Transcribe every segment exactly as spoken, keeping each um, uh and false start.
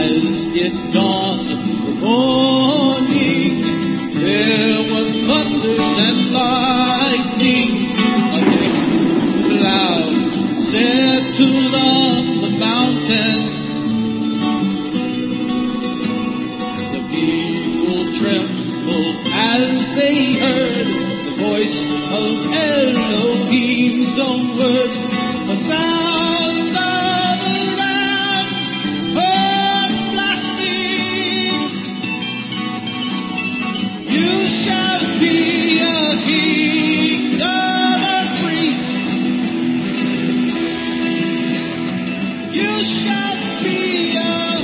as it dawned the morning, there was thunders and lightning. A thick cloud settled on the mountain. The people trembled as they heard the voice of Elohim's own words, a sound of a ram's horn blasting. You shall be a kingdom of priests. You shall be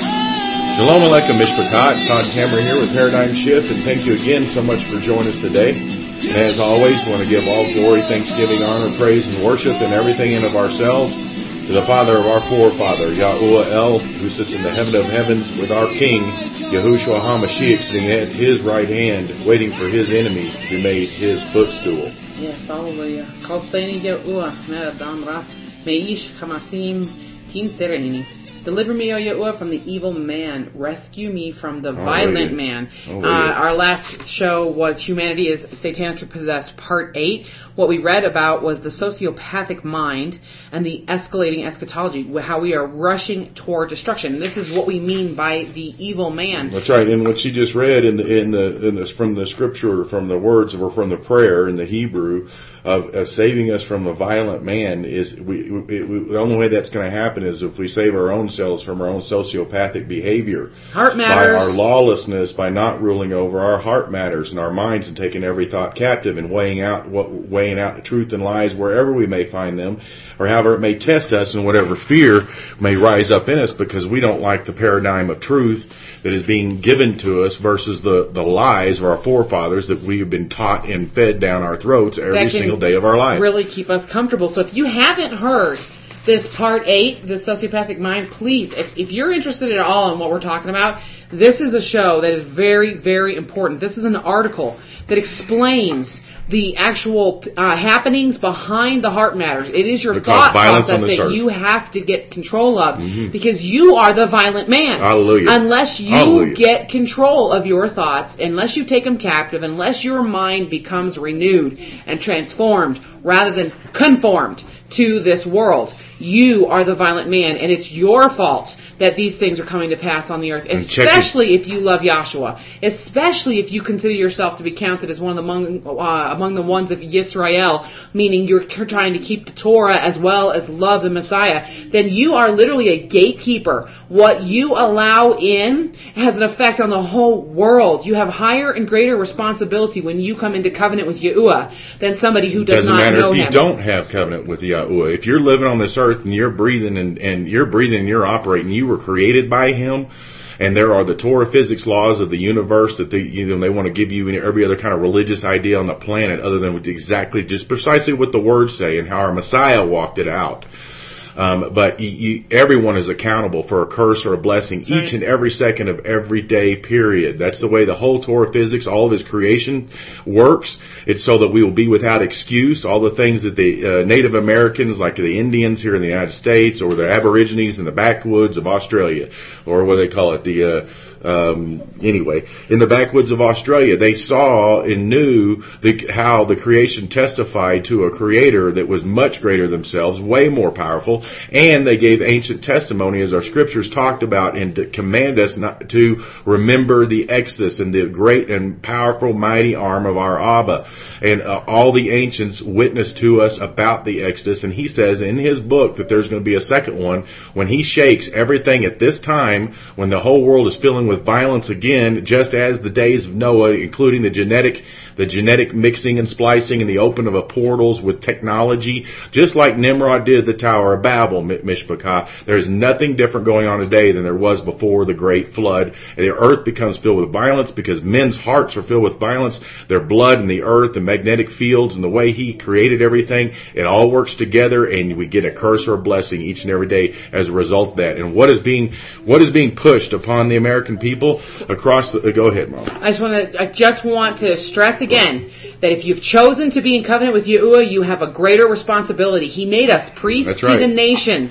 a Shalom Aleichem Mishpachah. It's Todd Cameron here with Paradigm Shift, and thank you again so much for joining us today. And as always, we want to give all glory, thanksgiving, honor, praise, and worship and everything in of ourselves to the Father of our forefather, Yahuwah El, who sits in the heaven of heavens, with our King, Yahushua HaMashiach, sitting at His right hand, waiting for His enemies to be made His footstool. Yes, hallelujah. Kalseini Yahuwah, Meradamra, Meish Kamasim, Tin Sereni. Deliver me, O Yahuwah, from the evil man. Rescue me from the violent man. Uh, our last show was Humanity is Satanically Possessed, Part eight. What we read about was the sociopathic mind and the escalating eschatology, how we are rushing toward destruction. This is what we mean by the evil man. That's right. And what she just read in the in the in this from the scripture, from the words or from the prayer in the Hebrew of, of saving us from a violent man, is we, we, we the only way that's going to happen is if we save our own selves from our own sociopathic behavior. Heart matters. By our lawlessness, by not ruling over our heart matters and our minds, and taking every thought captive and weighing out what weighing out the truth and lies wherever we may find them, or however it may test us, and whatever fear may rise up in us because we don't like the paradigm of truth that is being given to us versus the, the lies of our forefathers that we have been taught and fed down our throats every single day of our life. Really keep us comfortable. So if you haven't heard this part eight, the sociopathic mind, please, if, if you're interested at all in what we're talking about, this is a show that is very, very important. This is an article that explains the actual uh, happenings behind the heart matters. It is your because thought process that earth. you have to get control of, mm-hmm. because you are the violent man. Hallelujah. Unless you Hallelujah. get control of your thoughts, unless you take them captive, unless your mind becomes renewed and transformed rather than conformed to this world, you are the violent man, and it's your fault that these things are coming to pass on the earth, especially if you love Yahshua, especially if you consider yourself to be counted as one of the among, uh, among the ones of Yisrael, meaning you're trying to keep the Torah as well as love the Messiah, then you are literally a gatekeeper. What you allow in has an effect on the whole world. You have higher and greater responsibility when you come into covenant with Yahuwah than somebody who does Doesn't not matter know if you him. don't have covenant with Yahuwah. If you're living on this earth and you're breathing and, and you're breathing and you're operating, you were created by Him, and there are the Torah physics laws of the universe that they, you know, they want to give you every other kind of religious idea on the planet other than exactly just precisely what the words say and how our Messiah walked it out. Um, but you, you, everyone is accountable for a curse or a blessing each right. and every second of every day, period. That's the way the whole Torah physics, all of His creation works. It's so that we will be without excuse. All the things that the uh, Native Americans, like the Indians here in the United States, or the Aborigines in the backwoods of Australia, or what do they call it, the... Uh, Um, anyway, in the backwoods of Australia, they saw and knew the, how the creation testified to a creator that was much greater themselves, way more powerful, and they gave ancient testimony, as our scriptures talked about, and to command us not to remember the Exodus and the great and powerful, mighty arm of our Abba. And uh, all the ancients witnessed to us about the Exodus, and he says in his book that there's going to be a second one when he shakes everything at this time, when the whole world is filling with violence again, just as the days of Noah, including the genetic the genetic mixing and splicing and the open of a portals with technology, just like Nimrod did at the Tower of Babel, Mishpachah. There's nothing different going on today than there was before the great flood. And the earth becomes filled with violence because men's hearts are filled with violence. Their blood and the earth, the magnetic fields, and the way He created everything, it all works together, and we get a curse or a blessing each and every day as a result of that. And what is being what is being pushed upon the American people across the... Go ahead, Mom. I just want to, I just want to stress again that if you've chosen to be in covenant with Yahuwah, you have a greater responsibility. He made us priests That's to right. the nations.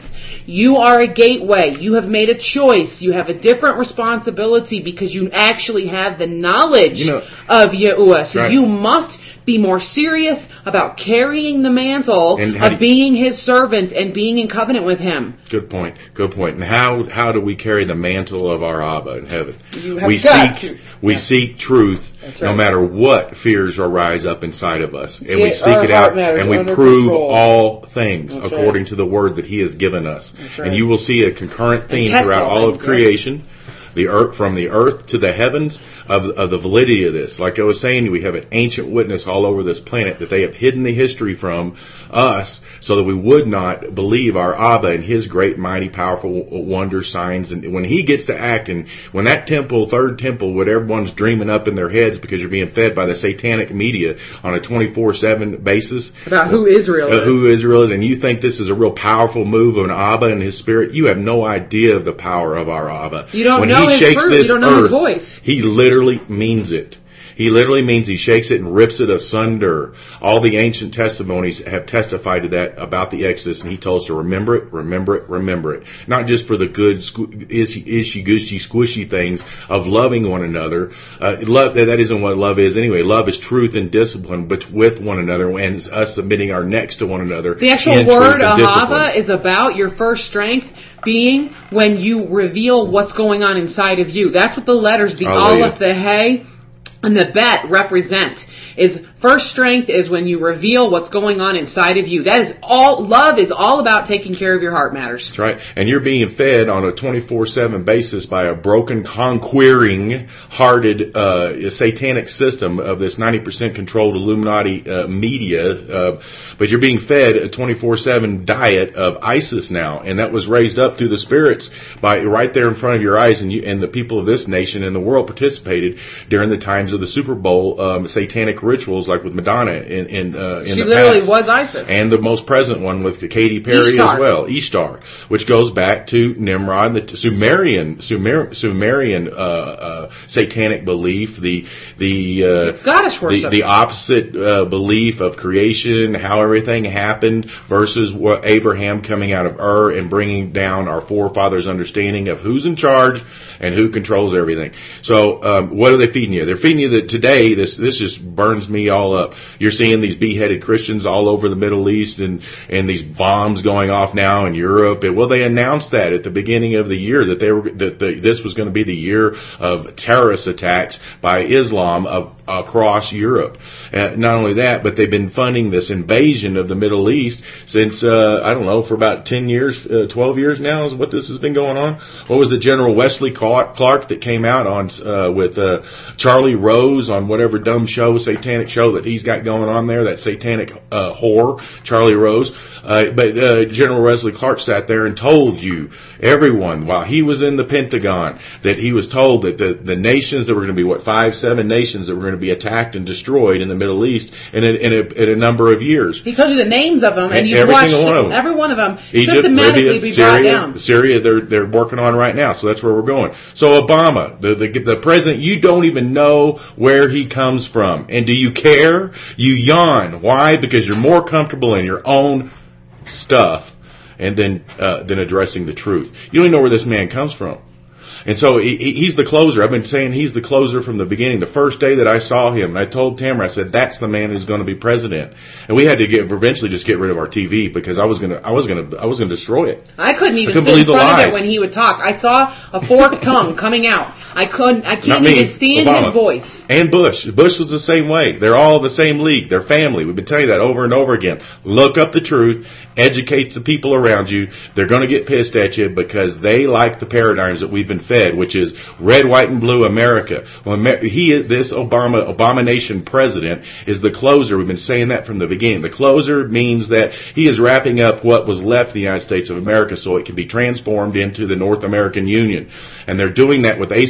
You are a gateway. You have made a choice. You have a different responsibility because you actually have the knowledge You know, of Yahuwah. So right. you must be more serious about carrying the mantle And how do of you- being His servant and being in covenant with Him. Good point. Good point. And how how do we carry the mantle of our Abba in heaven? You have we got seek to. we Yeah. seek truth That's no right. matter what fears arise up inside of us, and we Get seek our it heart out matters and we under prove control. all things That's according right. to the word that He has given us. That's right. And you will see a concurrent theme test throughout all all of things, right? creation. The earth, from the earth to the heavens, of, of the validity of this. Like I was saying, we have an ancient witness all over this planet that they have hidden the history from us so that we would not believe our Abba and His great, mighty, powerful wonder signs. And when He gets to act, and when that temple, third temple, what everyone's dreaming up in their heads because you're being fed by the satanic media on a twenty-four seven basis. About who Israel Uh, is. who Israel is, and you think this is a real powerful move of an Abba and His Spirit, you have no idea of the power of our Abba. You don't when know he His shakes fruit. this You don't know His earth, voice. He literally means it. He literally means He shakes it and rips it asunder. All the ancient testimonies have testified to that about the Exodus, and He told us to remember it, remember it, remember it. Not just for the good, ishy, ishy, gushy, squishy things of loving one another. Uh, love, that isn't what love is anyway. Love is truth and discipline, but with one another, and us submitting our necks to one another. The actual in truth word and discipline. Ahava is about your first strength being when you reveal what's going on inside of you. That's what the letters, the Hallelujah. Aleph, the Hey, and the Bet represent. Is first strength is when you reveal what's going on inside of you. That is all, love is all about taking care of your heart matters. That's right. And you're being fed on a twenty-four seven basis by a broken, conquering, hearted, uh, satanic system of this ninety percent controlled Illuminati uh, media. Uh, but you're being fed a twenty-four seven diet of ISIS now. And that was raised up through the spirits by right there in front of your eyes. And you, and the people of this nation and the world participated during the times of the Super Bowl, um, satanic rituals like with Madonna in, in, uh, in She the literally past. was ISIS. And the most present one with Katy Perry Ishtar. as well, Ishtar, which goes back to Nimrod, the Sumerian Sumer, Sumerian uh, uh, satanic belief, the the uh, It's goddess worship. the, the opposite uh, belief of creation, how everything happened, versus what Abraham coming out of Ur and bringing down our forefathers' understanding of who's in charge and who controls everything. So, um, what are they feeding you? They're feeding you that today. This this just burns me all up. You're seeing these beheaded Christians all over the Middle East, and and these bombs going off now in Europe. And, well, they announced that at the beginning of the year that they were that the, this was going to be the year of terrorist attacks by Islam of, across Europe. Uh, not only that, but they've been funding this invasion of the Middle East since uh, I don't know for about ten years, uh, twelve years now is what this has been going on. What was the General Wesley Clark that came out on uh, with uh, Charlie Rose on whatever dumb show, satanic show that he's got going on there, that satanic uh, whore, Charlie Rose. Uh, but uh, General Wesley Clark sat there and told you, everyone, while he was in the Pentagon, that he was told that the, the nations that were going to be, what, five, seven nations that were going to be attacked and destroyed in the Middle East in a, in a, in a number of years. He told you the names of them, and, And you every watched single one of them. every one of them Egypt, systematically Libya, be brought Syria, down. Syria, they're they're working on right now, so that's where we're going. So Obama, the, the the president, you don't even know where he comes from, and do you care? You yawn. Why? Because you're more comfortable in your own stuff, and then uh, than addressing the truth. You don't even know where this man comes from. And so he, he's the closer. I've been saying he's the closer from the beginning. The first day that I saw him, I told Tamara, I said, that's the man who's going to be president. And we had to get eventually just get rid of our T V because I was going to I was going to I was going to destroy it. I couldn't even I couldn't sit in believe the front of lies. it when he would talk. I saw a forked tongue coming out. I couldn't. I Not can't me, even stand Obama. his voice. And Bush. Bush was the same way. They're all the same league. They're family. We've been telling you that over and over again. Look up the truth. Educate the people around you. They're going to get pissed at you because they like the paradigms that we've been fed, which is red, white, and blue America. Well, he, this Obama, abomination president is the closer. We've been saying that from the beginning. The closer means that he is wrapping up what was left of the United States of America so it can be transformed into the North American Union. And they're doing that with asymmetric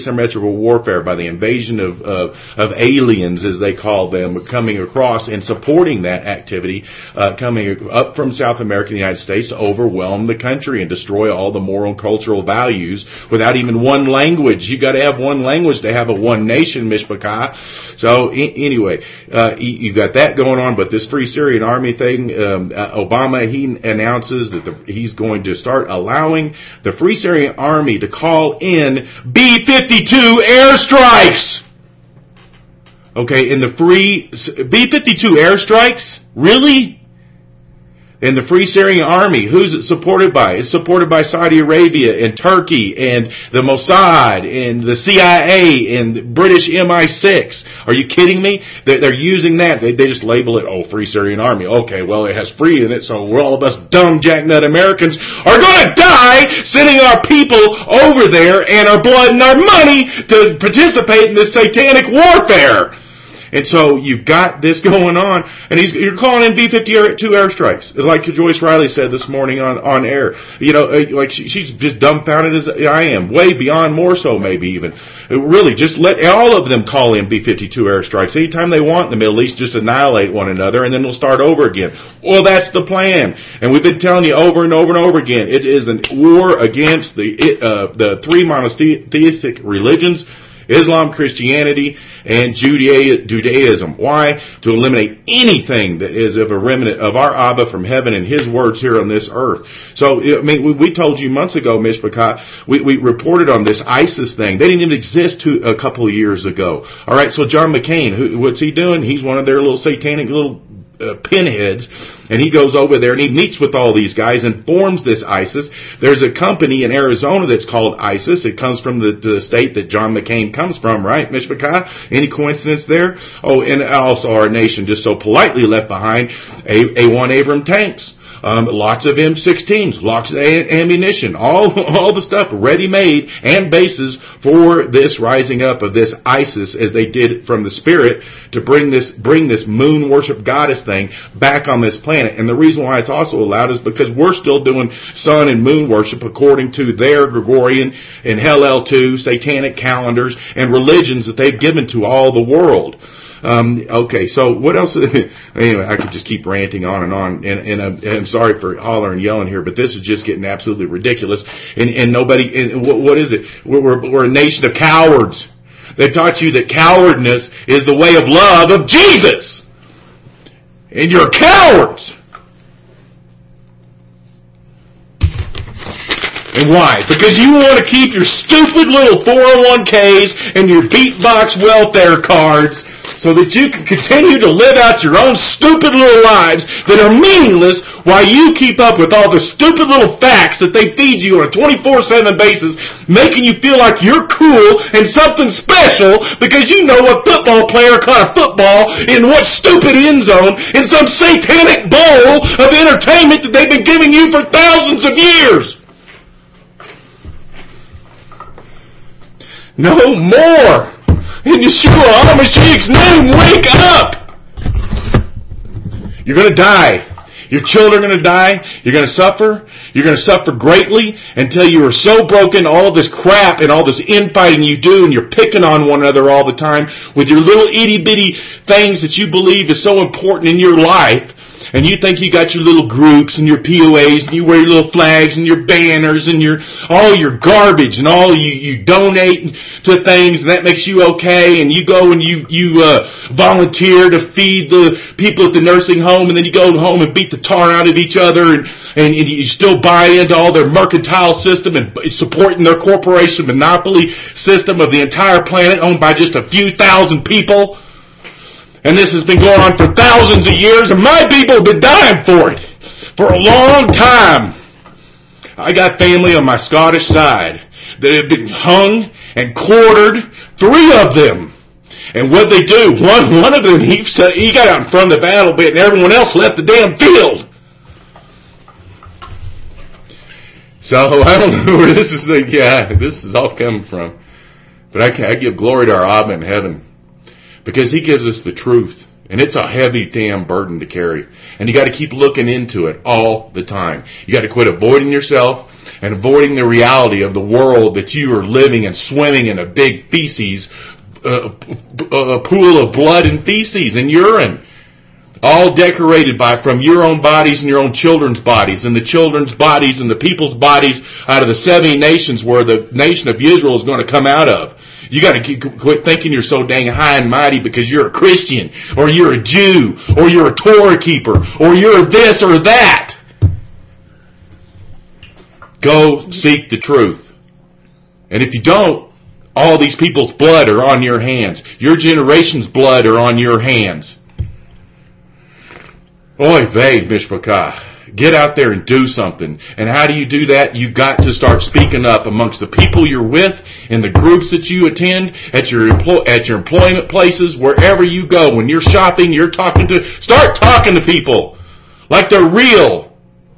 asymmetrical warfare, by the invasion of, of, of aliens, as they call them, coming across and supporting that activity, uh, coming up from South America and the United States to overwhelm the country and destroy all the moral and cultural values without even one language. You got to have one language to have a one nation, Mishpachah. So I- anyway, uh, you, you got that going on, but this Free Syrian Army thing, um, uh, Obama, he announces that the, he's going to start allowing the Free Syrian Army to call in B fifty-two airstrikes. Okay, in the free B fifty-two airstrikes? Really? And the Free Syrian Army, who's it supported by? It's supported by Saudi Arabia and Turkey and the Mossad and the C I A and the British M I six. Are you kidding me? They're, they're using that. They, they just label it, oh, Free Syrian Army. Okay, well, it has free in it, so we're all of us dumb jacknut Americans are going to die sending our people over there and our blood and our money to participate in this satanic warfare. And so you've got this going on, and he's, you're calling in B fifty-two airstrikes, like Joyce Riley said this morning on, on air. You know, like she, she's just dumbfounded as I am, way beyond more so maybe even. Really, just let all of them call in B fifty-two airstrikes. Anytime they want in the Middle East, just annihilate one another, and then we'll start over again. Well, that's the plan. And we've been telling you over and over and over again, it is a war against the, uh, the three monotheistic religions, Islam, Christianity, and Judaism. Why? To eliminate anything that is of a remnant of our Abba from heaven and His words here on this earth. So, I mean, we, we told you months ago, Mishpachah, we, we reported on this ISIS thing. They didn't even exist two, a couple of years ago. All right, so John McCain, who, what's he doing? He's one of their little satanic little Uh, pinheads, and he goes over there and he meets with all these guys and forms this ISIS. There's a company in Arizona that's called ISIS. It comes from the, the state that John McCain comes from, right, Mishpachah? Any coincidence there? Oh, and also our nation just so politely left behind A one Abrams tanks. Um, lots of M sixteens, lots of a- ammunition, all, all the stuff ready-made and bases for this rising up of this ISIS as they did from the spirit to bring this, bring this moon worship goddess thing back on this planet. And the reason why it's also allowed is because we're still doing sun and moon worship according to their Gregorian and Hillel two satanic calendars and religions that they've given to all the world. Um, okay, so what else? Anyway, I could just keep ranting on and on, and, and I'm, I'm sorry for hollering and yelling here, but this is just getting absolutely ridiculous. And, and nobody, and what, what is it? We're, we're, we're a nation of cowards. They taught you that cowardness is the way of love of Jesus, and you're cowards. And why? Because you want to keep your stupid little four oh one k's and your beatbox welfare cards so that you can continue to live out your own stupid little lives that are meaningless while you keep up with all the stupid little facts that they feed you on a twenty-four seven basis, making you feel like you're cool and something special because you know what football player caught a football in what stupid end zone in some satanic bowl of entertainment that they've been giving you for thousands of years. No more! In Yeshua HaMashiach's name, wake up! You're going to die. Your children are going to die. You're going to suffer. You're going to suffer greatly until you are so broken, all this crap and all this infighting you do, and you're picking on one another all the time with your little itty-bitty things that you believe is so important in your life. And you think you got your little groups and your P O As and you wear your little flags and your banners and your all your garbage and all you, you donate to things and that makes you okay, and you go and you, you uh, volunteer to feed the people at the nursing home, and then you go home and beat the tar out of each other, and, and, and you still buy into all their mercantile system and supporting their corporation monopoly system of the entire planet owned by just a few thousand people. And this has been going on for thousands of years, and my people have been dying for it for a long time. I got family on my Scottish side that have been hung and quartered, three of them. And what they do, one one of them, he, he got out in front of the battle bit, and everyone else left the damn field. So I don't know where this is. Yeah, this is all coming from. But I, can, I give glory to our Abba in heaven, because He gives us the truth. And it's a heavy damn burden to carry. And you got to keep looking into it all the time. You got to quit avoiding yourself and avoiding the reality of the world that you are living and swimming in a big feces, uh, a pool of blood and feces and urine. All decorated by from your own bodies and your own children's bodies and the children's bodies and the people's bodies out of the seventy nations where the nation of Israel is going to come out of. You got to quit thinking you're so dang high and mighty because you're a Christian or you're a Jew or you're a Torah keeper or you're this or that. Go seek the truth. And if you don't, all these people's blood are on your hands. Your generation's blood are on your hands. Oy vey, Mishpachah. Get out there and do something. And how do you do that? You've got to start speaking up amongst the people you're with, in the groups that you attend, at your employ- at your employment places, wherever you go. When you're shopping, you're talking to, start talking to people like they're real.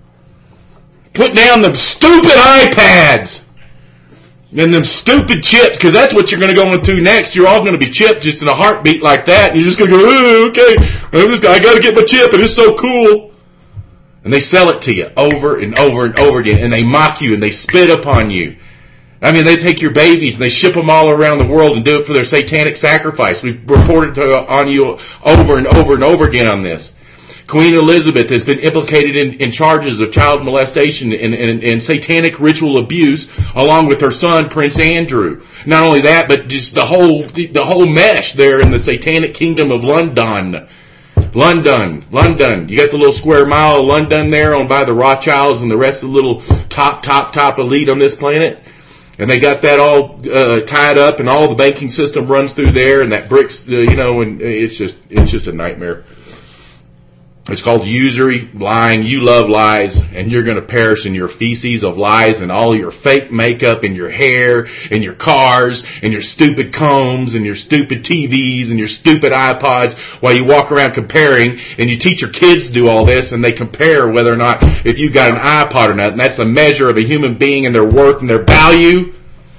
Put down them stupid iPads and them stupid chips, because that's what you're going to go into next. You're all going to be chipped just in a heartbeat like that, and you're just going to go, oh, okay, I'm just, I got to get my chip, and it's so cool. And they sell it to you over and over and over again, and they mock you, and they spit upon you. I mean, they take your babies, and they ship them all around the world and do it for their satanic sacrifice. We've reported to, on you over and over and over again on this. Queen Elizabeth has been implicated in, in charges of child molestation and, and, and satanic ritual abuse, along with her son, Prince Andrew. Not only that, but just the whole the, the whole mesh there in the satanic kingdom of London. London, London. You got the little square mile of London there owned by the Rothschilds and the rest of the little top, top, top elite on this planet. And they got that all uh, tied up, and all the banking system runs through there, and that bricks, uh, you know, and it's just it's just a nightmare. It's called usury, lying. You love lies, and you're going to perish in your feces of lies and all your fake makeup and your hair and your cars and your stupid combs and your stupid T Vs and your stupid iPods while you walk around comparing, and you teach your kids to do all this, and they compare whether or not if you've got an iPod or not, and that's a measure of a human being and their worth and their value.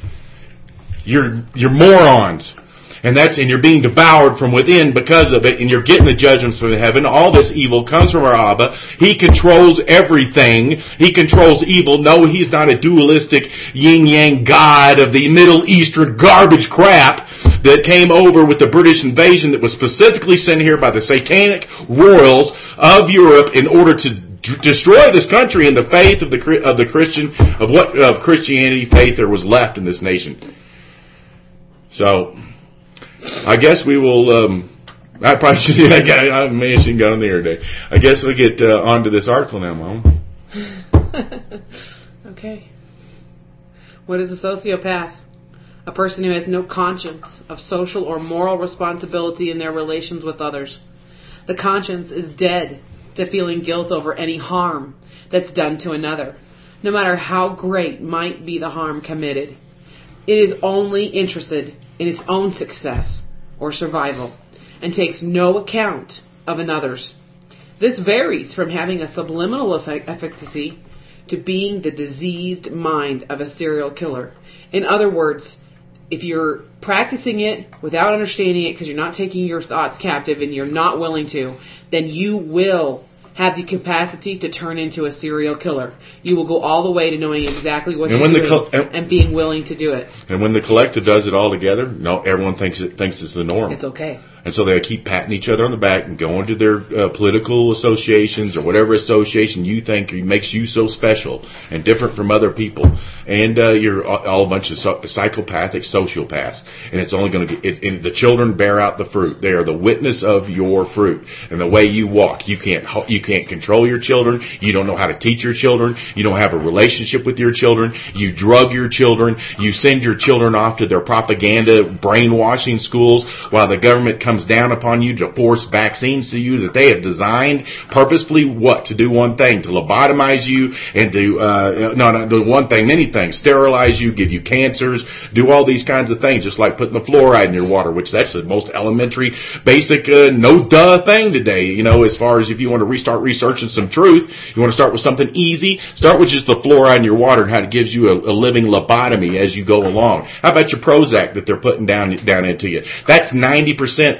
You're, you're morons. And that's, and you're being devoured from within because of it, and you're getting the judgments from heaven. All this evil comes from our Abba. He controls everything. He controls evil. No, he's not a dualistic yin-yang god of the Middle Eastern garbage crap that came over with the British invasion that was specifically sent here by the satanic royals of Europe in order to d- destroy this country and the faith of the of the Christian, of what of Christianity faith there was left in this nation. So, I guess we will, um, I probably should, I, I may have got on the air today. I guess we'll get uh, on to this article now, Mom. Okay. What is a sociopath? A person who has no conscience of social or moral responsibility in their relations with others. The conscience is dead to feeling guilt over any harm that's done to another, no matter how great might be the harm committed. It is only interested in its own success or survival and takes no account of another's. This varies from having a subliminal effect- efficacy to being the diseased mind of a serial killer. In other words, if you're practicing it without understanding it because you're not taking your thoughts captive and you're not willing to, then you will have the capacity to turn into a serial killer. You will go all the way to knowing exactly what and you're doing co- and, and being willing to do it. And when the collective does it all together, no, everyone thinks it thinks it's the norm. It's okay. And so they keep patting each other on the back and going to their uh, political associations or whatever association you think makes you so special and different from other people. And uh, you're all a bunch of so- psychopathic sociopaths. And it's only going to get, it, and the children bear out the fruit. They are the witness of your fruit. And the way you walk, you can't, you can't control your children. You don't know how to teach your children. You don't have a relationship with your children. You drug your children. You send your children off to their propaganda brainwashing schools while the government comes comes down upon you to force vaccines to you that they have designed purposefully what? To do one thing, to lobotomize you and to, uh, no, no, do one thing, many things, sterilize you, give you cancers, do all these kinds of things, just like putting the fluoride in your water, which that's the most elementary, basic, uh, no duh thing today, you know, as far as if you want to restart researching some truth, you want to start with something easy, start with just the fluoride in your water and how it gives you a, a living lobotomy as you go along. How about your Prozac that they're putting down, down into you? That's ninety percent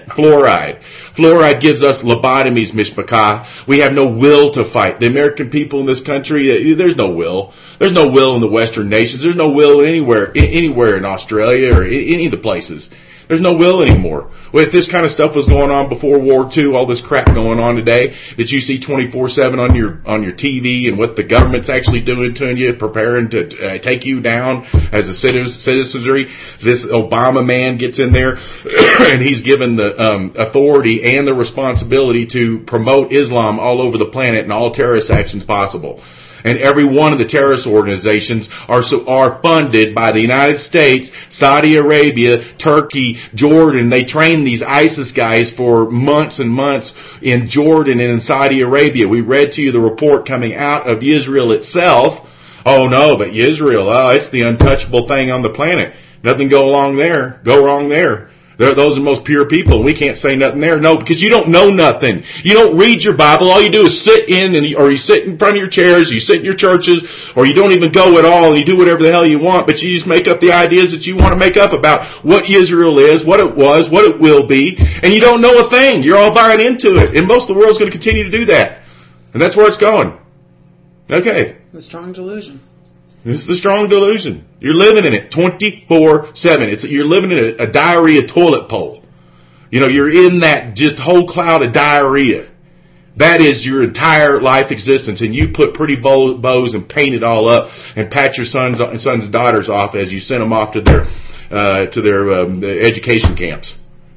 invent fluoride. Fluoride gives us lobotomies, Mishpachah. We have no will to fight. The American people in this country, there's no will. There's no will in the Western nations. There's no will anywhere, anywhere in Australia or any of the places. There's no will anymore. Well, if this kind of stuff was going on before World War Two, all this crap going on today that you see twenty-four seven on your on your T V and what the government's actually doing to you, preparing to uh, take you down as a citizenry, this Obama man gets in there and he's given the um, authority and the responsibility to promote Islam all over the planet and all terrorist actions possible. And every one of the terrorist organizations are so, are funded by the United States, Saudi Arabia, Turkey, Jordan. They train these ISIS guys for months and months in Jordan and in Saudi Arabia. We read to you the report coming out of Israel itself. Oh no, but Israel, oh, it's the untouchable thing on the planet. Nothing go along there, go wrong there. They're, those are the most pure people, and we can't say nothing there. No, because you don't know nothing. You don't read your Bible. All you do is sit in, and you, or you sit in front of your chairs, you sit in your churches, or you don't even go at all, and you do whatever the hell you want, but you just make up the ideas that you want to make up about what Israel is, what it was, what it will be, and you don't know a thing. You're all buying into it, and most of the world's going to continue to do that. And that's where it's going. Okay. The strong delusion. This is the strong delusion. You're living in it twenty-four seven. It's, you're living in a, a diarrhea toilet pole. You know, you're in that just whole cloud of diarrhea. That is your entire life existence. And you put pretty bow, bows and paint it all up and pat your sons and sons and daughters off as you send them off to their, uh, to their, um, education camps.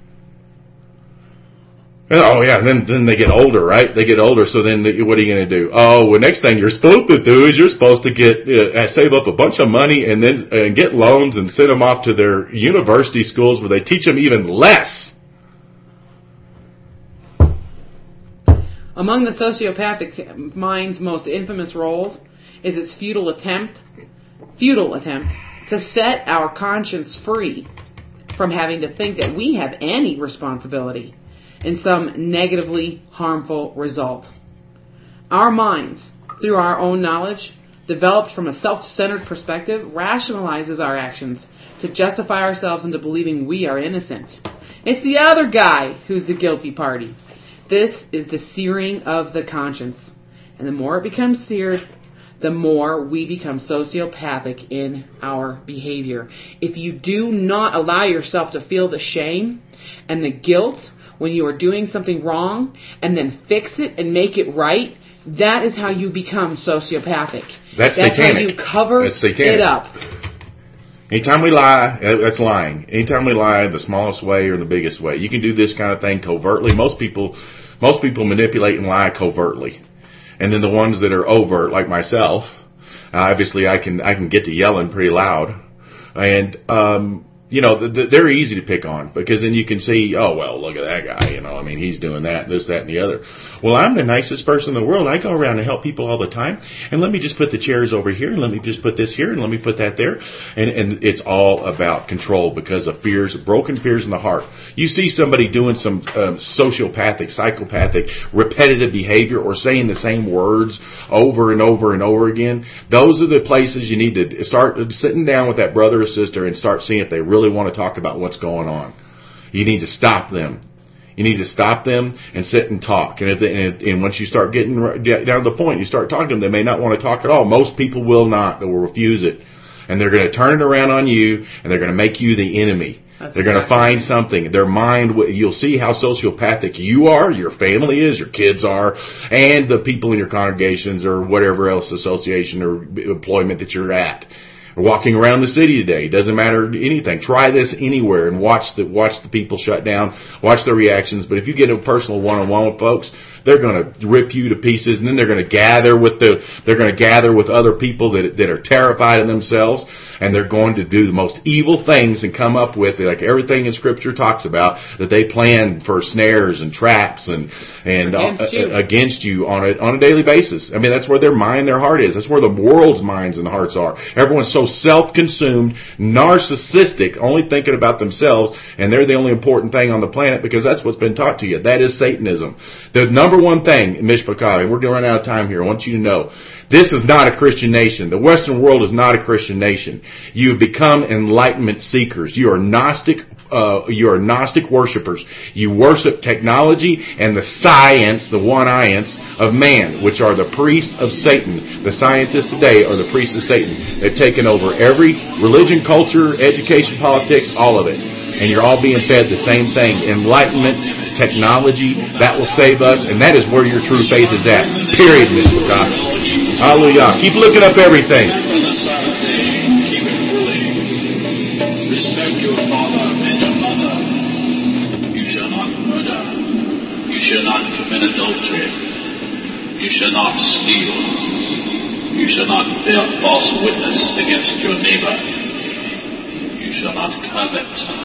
Oh yeah, then then they get older, right? They get older, so then what are you going to do? Oh, well, next thing you're supposed to do is you're supposed to get uh, save up a bunch of money and then uh, get loans and send them off to their university schools where they teach them even less. Among the sociopathic mind's most infamous roles is its futile attempt, futile attempt to set our conscience free from having to think that we have any responsibility in some negatively harmful result. Our minds, through our own knowledge, developed from a self-centered perspective, rationalizes our actions to justify ourselves into believing we are innocent. It's the other guy who's the guilty party. This is the searing of the conscience. And the more it becomes seared, the more we become sociopathic in our behavior. If you do not allow yourself to feel the shame and the guilt when you are doing something wrong and then fix it and make it right, that is how you become sociopathic. That's, that's satanic. How you cover that's satanic. it up. Anytime we lie, that's lying. Anytime we lie, the smallest way or the biggest way. You can do this kind of thing covertly. Most people, most people manipulate and lie covertly. And then the ones that are overt, like myself, uh, obviously I can, I can get to yelling pretty loud. And, um, you know, they're easy to pick on because then you can see, oh, well, look at that guy, you know, I mean, he's doing that, this, that, and the other. Well, I'm the nicest person in the world. I go around and help people all the time. And let me just put the chairs over here and let me just put this here and let me put that there. And, and it's all about control because of fears, broken fears in the heart. You see somebody doing some um, sociopathic, psychopathic, repetitive behavior or saying the same words over and over and over again. Those are the places you need to start sitting down with that brother or sister and start seeing if they really want to talk about what's going on. You need to stop them. You need to stop them and sit and talk. And if they, and, and once you start getting down to the point, you start talking to them, they may not want to talk at all. Most people will not. They will refuse it. And they're going to turn it around on you, and they're going to make you the enemy. That's they're going to find something. Their mind, you'll see how sociopathic you are, your family is, your kids are, and the people in your congregations or whatever else association or employment that you're at. Walking around the city today, doesn't matter anything. Try this anywhere and watch the watch the people shut down, watch their reactions. But if you get a personal one-on-one with folks, they're going to rip you to pieces, and then they're going to gather with the they're going to gather with other people that that are terrified of themselves, and they're going to do the most evil things and come up with, like everything in Scripture talks about, that they plan for snares and traps and and against, uh, you. against you on a on a daily basis. I mean, that's where their mind, their heart is. That's where the world's minds and hearts are. Everyone's so self-consumed, narcissistic, only thinking about themselves, and they're the only important thing on the planet because that's what's been taught to you. That is Satanism. The number one thing, Mishpachah, and we're going to run out of time here, I want you to know, this is not a Christian nation. The Western world is not a Christian nation. You have become enlightenment seekers. You are Gnostic uh, you are Gnostic worshipers. You worship technology and the science, the one-iance of man, which are the priests of Satan. The scientists today are the priests of Satan. They've taken over every religion, culture, education, politics, all of it. And you're all being fed the same thing. Enlightenment, technology, that will save us, and that is where your true faith is at. Period, Mister God. Hallelujah. Keep looking up everything. Respect your father and your mother. You shall not murder. You shall not commit adultery. You shall not steal. You shall not bear false witness against your neighbor. You shall not covet.